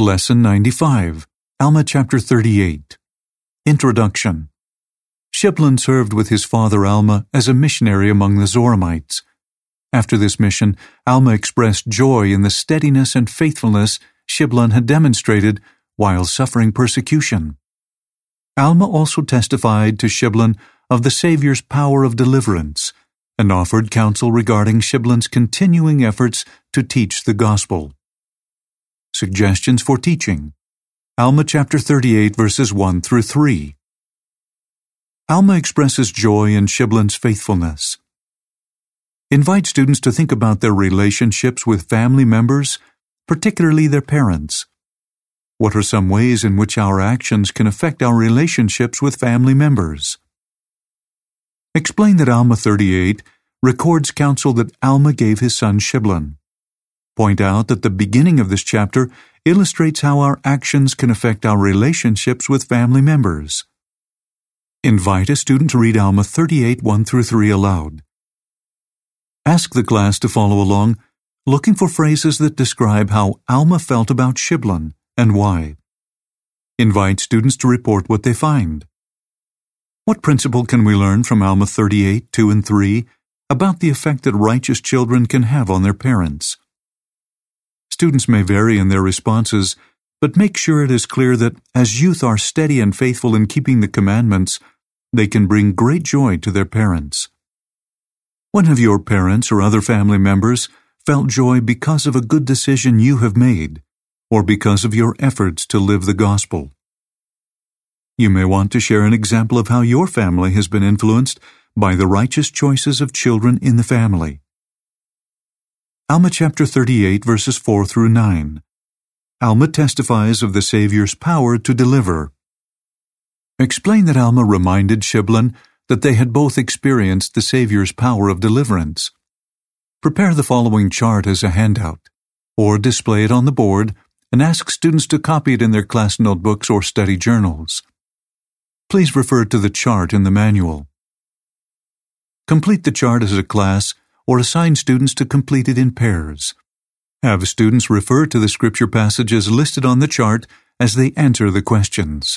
Lesson 95, Alma chapter 38. Introduction. Shiblon served with his father Alma as a missionary among the Zoramites. After this mission, Alma expressed joy in the steadiness and faithfulness Shiblon had demonstrated while suffering persecution. Alma also testified to Shiblon of the Savior's power of deliverance and offered counsel regarding Shiblon's continuing efforts to teach the gospel. Suggestions for teaching. Alma chapter 38 verses 1 through 3. Alma expresses joy in Shiblon's faithfulness. Invite students to think about their relationships with family members, particularly their parents. What are some ways in which our actions can affect our relationships with family members? Explain that Alma 38 records counsel that Alma gave his son Shiblon. Point out that the beginning of this chapter illustrates how our actions can affect our relationships with family members. Invite a student to read Alma 38, 1 through 3 aloud. Ask the class to follow along, looking for phrases that describe how Alma felt about Shiblon and why. Invite students to report what they find. What principle can we learn from Alma 38, 2 and 3 about the effect that righteous children can have on their parents? Students may vary in their responses, but make sure it is clear that as youth are steady and faithful in keeping the commandments, they can bring great joy to their parents. When have your parents or other family members felt joy because of a good decision you have made, or because of your efforts to live the gospel? You may want to share an example of how your family has been influenced by the righteous choices of children in the family. Alma chapter 38 verses 4 through 9. Alma testifies of the Savior's power to deliver. Explain that Alma reminded Shiblon that they had both experienced the Savior's power of deliverance. Prepare the following chart as a handout, or display it on the board and ask students to copy it in their class notebooks or study journals. Please refer to the chart in the manual. Complete the chart as a class or assign students to complete it in pairs. Have students refer to the scripture passages listed on the chart as they answer the questions.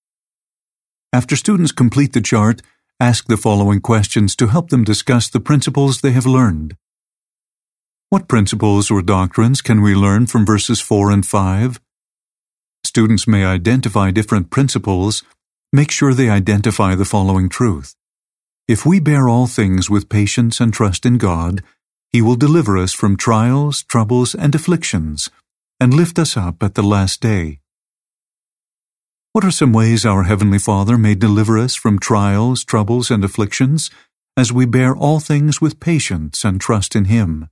After students complete the chart, ask the following questions to help them discuss the principles they have learned. What principles or doctrines can we learn from verses 4 and 5? Students may identify different principles. Make sure they identify the following truth. If we bear all things with patience and trust in God, He will deliver us from trials, troubles, and afflictions, and lift us up at the last day. What are some ways our Heavenly Father may deliver us from trials, troubles, and afflictions as we bear all things with patience and trust in Him?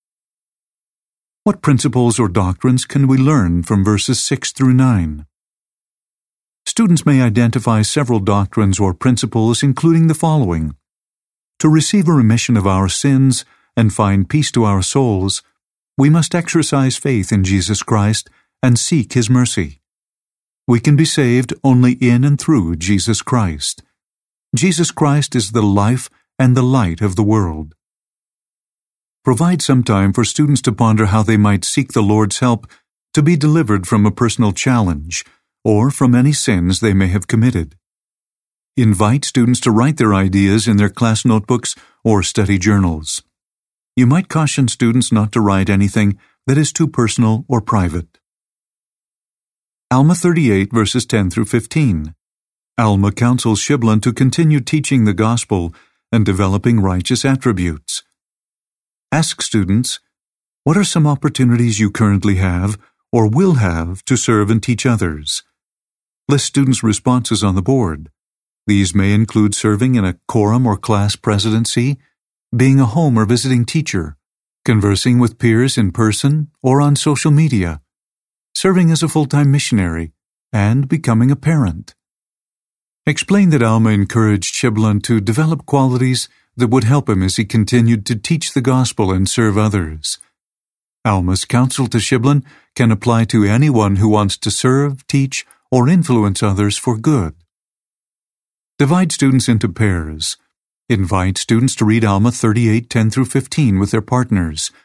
What principles or doctrines can we learn from verses 6 through 9? Students may identify several doctrines or principles, including the following. To receive a remission of our sins and find peace to our souls, we must exercise faith in Jesus Christ and seek His mercy. We can be saved only in and through Jesus Christ. Jesus Christ is the life and the light of the world. Provide some time for students to ponder how they might seek the Lord's help to be delivered from a personal challenge or from any sins they may have committed. Invite students to write their ideas in their class notebooks or study journals. You might caution students not to write anything that is too personal or private. Alma 38 verses 10 through 15. Alma counsels Shiblon to continue teaching the gospel and developing righteous attributes. Ask students, what are some opportunities you currently have or will have to serve and teach others? List students' responses on the board. These may include serving in a quorum or class presidency, being a home or visiting teacher, conversing with peers in person or on social media, serving as a full-time missionary, and becoming a parent. Explain that Alma encouraged Shiblon to develop qualities that would help him as he continued to teach the gospel and serve others. Alma's counsel to Shiblon can apply to anyone who wants to serve, teach, or influence others for good. Divide students into pairs. Invite students to read Alma 38, 10 through 15 with their partners,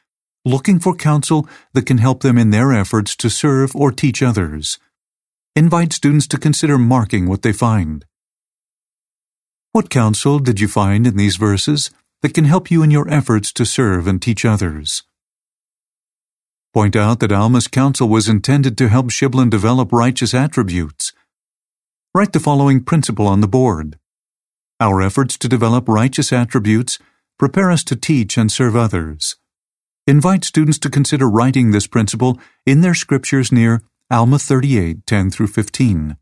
looking for counsel that can help them in their efforts to serve or teach others. Invite students to consider marking what they find. What counsel did you find in these verses that can help you in your efforts to serve and teach others? Point out that Alma's counsel was intended to help Shiblon develop righteous attributes. Write the following principle on the board. Our efforts to develop righteous attributes prepare us to teach and serve others. Invite students to consider writing this principle in their scriptures near Alma 38:10-15.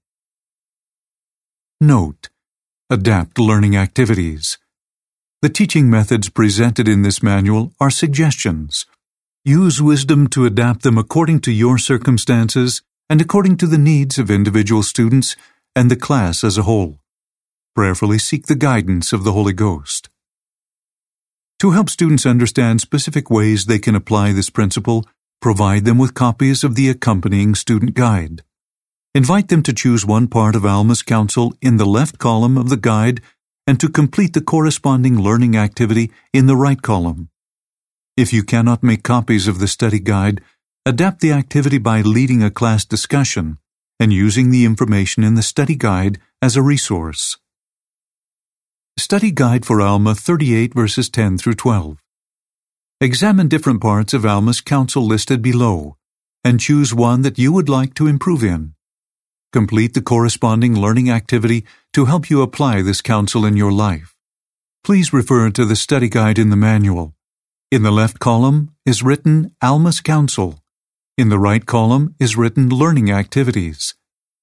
Note: adapt learning activities. The teaching methods presented in this manual are suggestions. Use wisdom to adapt them according to your circumstances and according to the needs of individual students and the class as a whole. Prayerfully seek the guidance of the Holy Ghost. To help students understand specific ways they can apply this principle, provide them with copies of the accompanying student guide. Invite them to choose one part of Alma's counsel in the left column of the guide and to complete the corresponding learning activity in the right column. If you cannot make copies of the study guide, adapt the activity by leading a class discussion and using the information in the study guide as a resource. Study Guide for Alma 38 verses 10-12. Examine different parts of Alma's counsel listed below and choose one that you would like to improve in. Complete the corresponding learning activity to help you apply this counsel in your life. Please refer to the study guide in the manual. In the left column is written Alma's counsel. In the right column is written learning activities.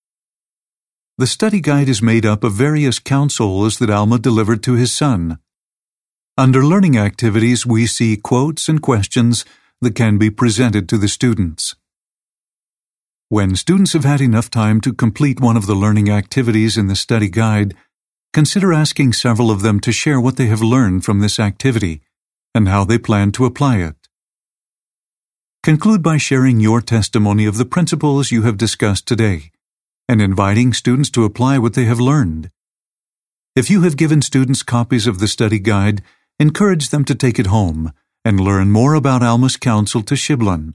The study guide is made up of various counsels that Alma delivered to his son. Under learning activities, we see quotes and questions that can be presented to the students. When students have had enough time to complete one of the learning activities in the study guide, consider asking several of them to share what they have learned from this activity and how they plan to apply it. Conclude by sharing your testimony of the principles you have discussed today and inviting students to apply what they have learned. If you have given students copies of the study guide, encourage them to take it home and learn more about Alma's counsel to Shiblon.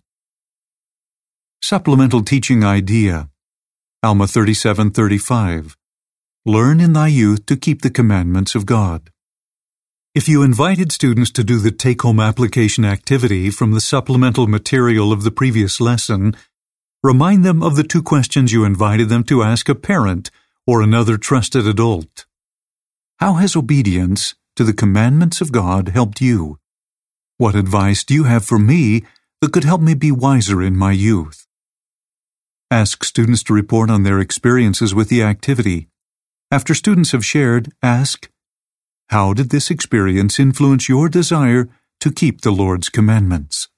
Supplemental Teaching Idea, Alma 37:35. Learn in thy youth to keep the commandments of God. If you invited students to do the take-home application activity from the supplemental material of the previous lesson, remind them of the 2 questions you invited them to ask a parent or another trusted adult. How has obedience to the commandments of God helped you? What advice do you have for me that could help me be wiser in my youth? Ask students to report on their experiences with the activity. After students have shared, ask, how did this experience influence your desire to keep the Lord's commandments?